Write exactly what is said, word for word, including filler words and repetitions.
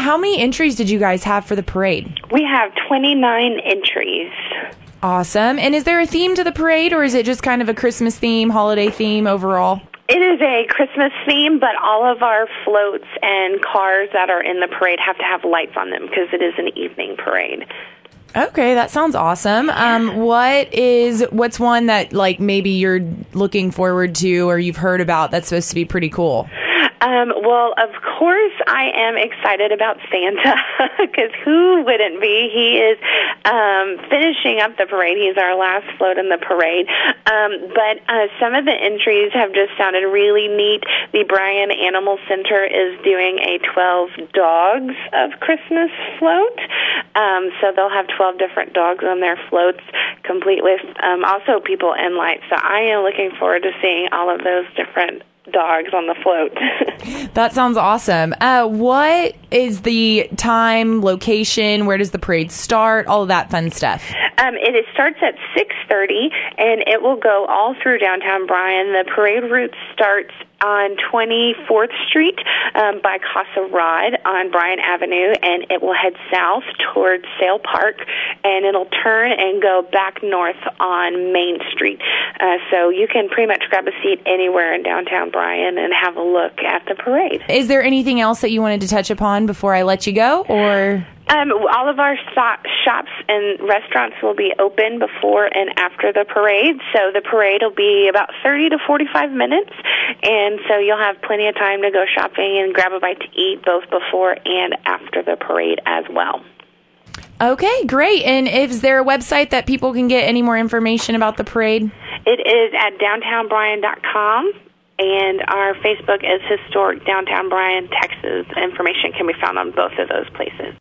how many entries did you guys have for the parade? We have twenty-nine entries. Awesome. And is there a theme to the parade, or is it just kind of a Christmas theme, holiday theme overall? It is a Christmas theme, but all of our floats and cars that are in the parade have to have lights on them because it is an evening parade. Okay, that sounds awesome. Um, what is what's one that like maybe you're looking forward to or you've heard about that's supposed to be pretty cool? Um, well, of course, I am excited about Santa, because who wouldn't be? He is um, finishing up the parade. He's our last float in the parade. Um, but uh, some of the entries have just sounded really neat. The Bryan Animal Center is doing a twelve Dogs of Christmas float. Um, so they'll have twelve different dogs on their floats, complete with um, also people and lights. So I am looking forward to seeing all of those different dogs on the float. That sounds awesome. Uh, what is the time, location? Where does the parade start? All of that fun stuff. Um, it, it starts at six thirty, and it will go all through downtown Bryan. The parade route starts on twenty-fourth Street um, by Casa Rod on Bryan Avenue, and it will head south towards Sale Park, and it'll turn and go back north on Main Street. Uh, so you can pretty much grab a seat anywhere in downtown Bryan and have a look at the parade. Is there anything else that you wanted to touch upon before I let you go, or... Um, all of our stop, shops and restaurants will be open before and after the parade. So the parade will be about thirty to forty-five minutes, and so you'll have plenty of time to go shopping and grab a bite to eat both before and after the parade as well. Okay, great. And is there a website that people can get any more information about the parade? It is at downtown bryan dot com. And our Facebook is Historic Downtown Bryan, Texas. Information can be found on both of those places.